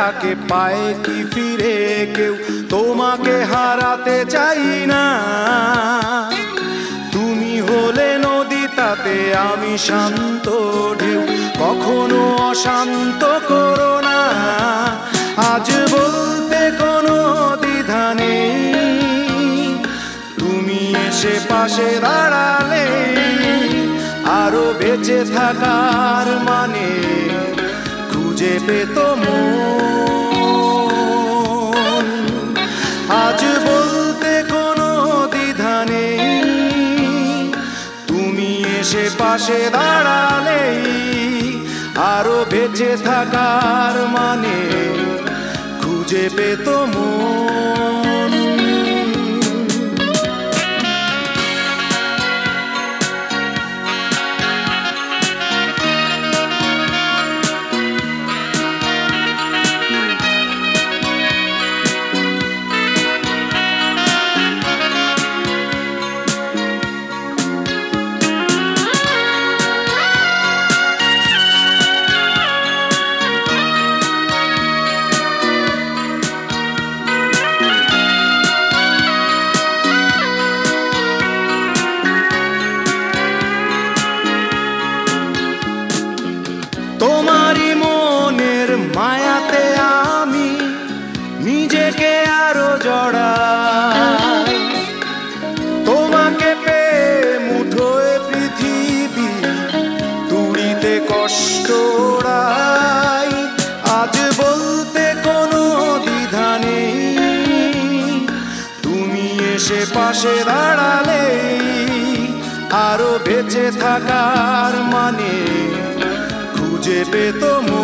তাকে পায় কি ফিরে কেউ, তোমাকে হারাতে চাই না। তুমি হলে নদী, তাতে আমি শান্ত ঢেউ, কখনো অশান্ত করো না। আজ বলতে কোনো দ্বিধা নেই, তুমি এসে পাশে দাঁড়ালে আরো বেঁচে থাকার মানে খুঁজে পেত মন। আজ বলতে কোনো দ্বিধা নেই, তুমি এসে পাশে দাঁড়ালে আরো বেঁচে থাকার মানে খুঁজে পেত মন। তোমারই মনের মায়াতে আমি নিজেকে আরো জড়াই, তোমাকে পেয়ে মুঠোয় পৃথিবী দূরিতে কষ্ট রাই। আজ বলতে কোনো দ্বিধা নেই, তুমি এসে পাশে দাঁড়ালে আরো বেঁচে থাকার মানে খুঁজে পেত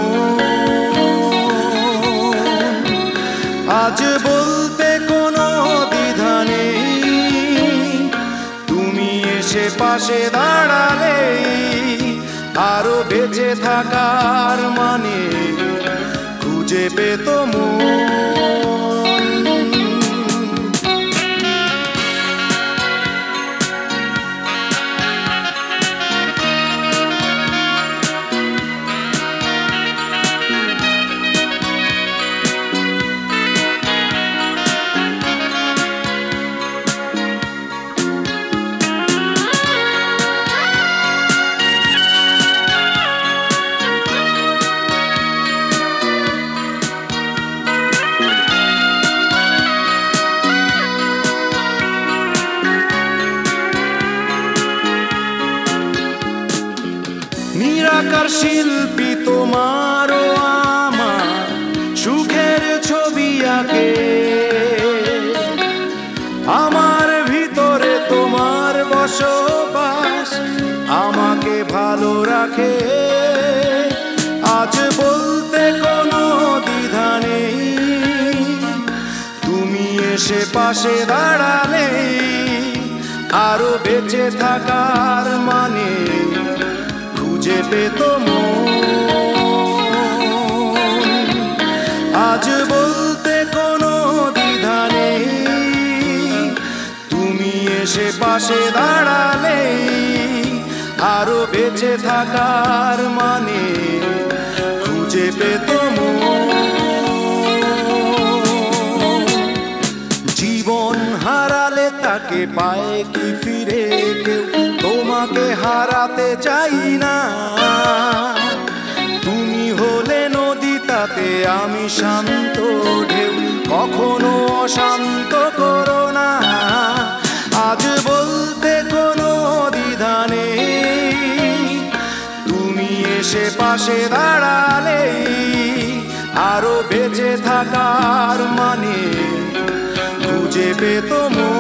মন। আজ বলতে কোনো দ্বিধা নেই, তুমি এসে পাশে দাঁড়ালে আরো বেঁচে থাকার মানে খুঁজে পেত মন। নিরাকার শিল্পী তোমারও আমার সুখের ছবি আঁকে, আমার ভিতরে তোমার বসবাস আমাকে ভালো রাখে। আজ বলতে কোনো দ্বিধা নেই, তুমি এসে পাশে দাঁড়ালে আরো বেঁচে থাকার মানে খুঁজে পেত মন। আজ বলতে কোনো দ্বিধা নেই, তুমি এসে পাশে দাঁড়ালে আরো বেঁচে থাকার মানে খুঁজে পেত মন। জীবন হারালে তাকে পায় কি ফিরে কেউ, তোমাকে হারাতে চাই না। তুমি হলে নদী, তাতে আমি শান্ত ঢেউ, কখনো অশান্ত করো না। আজ বলতে কোনো দ্বিধা নেই, তুমি এসে পাশে দাঁড়ালে আরো বেঁচে থাকার মানে খুঁজে পেত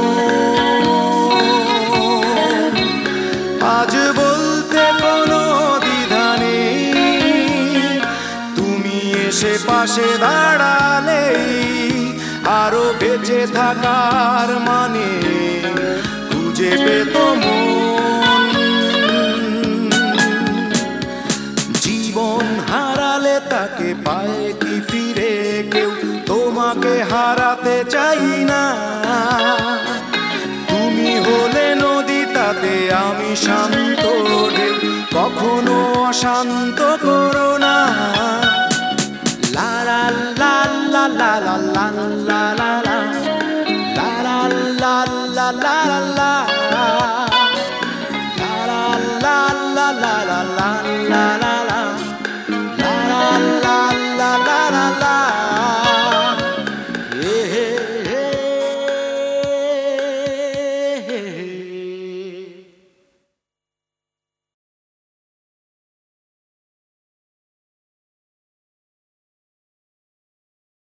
মন। আজ বলতে কোনো দ্বিধা নেই, তুমি এসে পাশে দাঁড়ালে আরো বেঁচে থাকার মানে খুঁজে পেত মন। জীবন হারালে তাকে পায় কি ফিরে কেউ, তোমাকে হারাতে চাই না। তুমি হলে নদী, তাতে আমি শান্ত ঢেউ, কখনো অশান্ত করো না। লা লা লা la la la la la la la la la la la la la la la la la